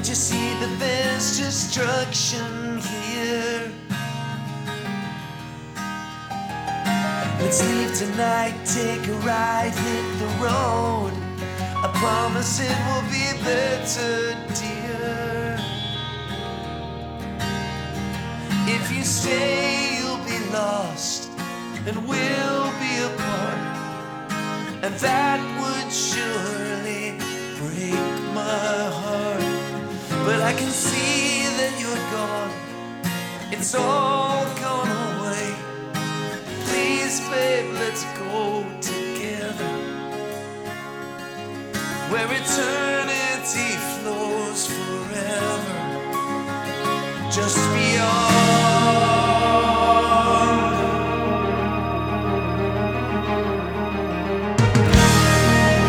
Can't you see that there's destruction here? Let's leave tonight, take a ride, hit the road. I promise it will be better, dear. If you stay, you'll be lost, and we'll be apart, and that would surely break my heart. But I can see that you're gone, it's all gone away. Please, babe, let's go together, where eternity flows forever, just beyond